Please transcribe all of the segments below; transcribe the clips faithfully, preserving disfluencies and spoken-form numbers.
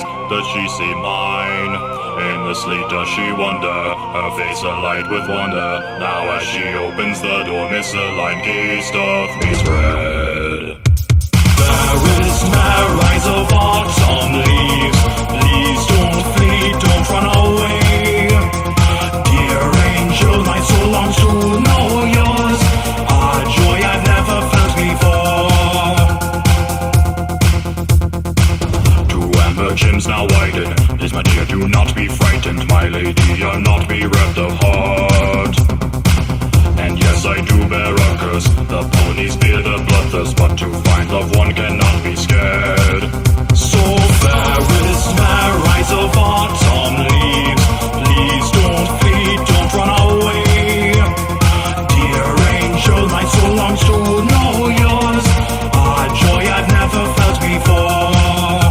Does she see mine? In the sleep does she wonder, her face alight with wonder. Now as she opens the door, Miss Lime kissed of me's red. There is mere rise of autumn leaves. Please don't flee, don't run away. Dear angel, my soul longs to know yours. A joy I've never felt before. To amber gyms now widen. Please, my dear, do not be frightened. My lady, you're not bereft of heart. And yes, I do bear a curse. The ponies bear the bloodthirst, but to find love one cannot be scared. So fairest mere rise of autumn leaves. Please don't flee, don't run away. Dear angel, my soul longs to know yours. A joy I've never felt before.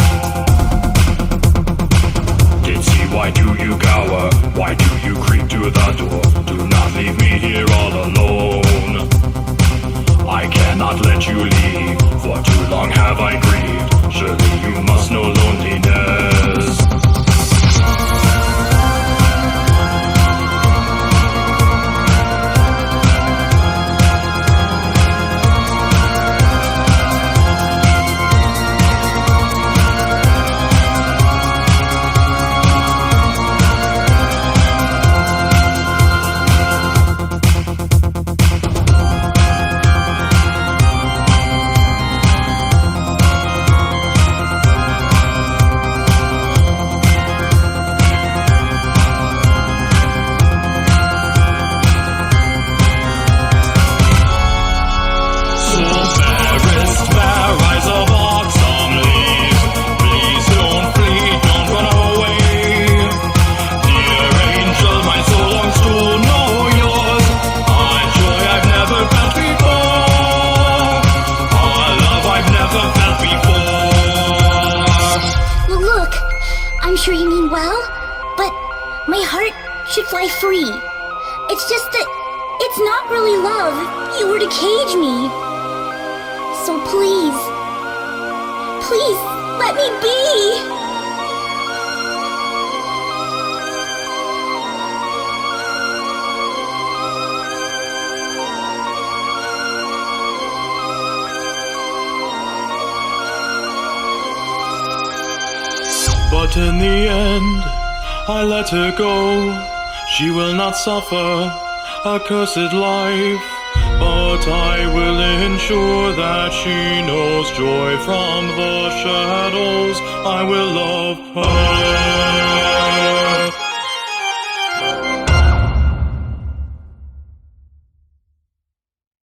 Did see, why do you cower? Why do you creep to the door? Do not leave me here all alone. I cannot let you leave, for too long have I grieved. Surely you must know loneliness. I'm sure you mean well, but my heart should fly free. It's just that it's not really love if you were to cage me. So please, please let me be. But in the end, I let her go. She will not suffer a cursed life, but I will ensure that she knows joy from the shadows. I will love her.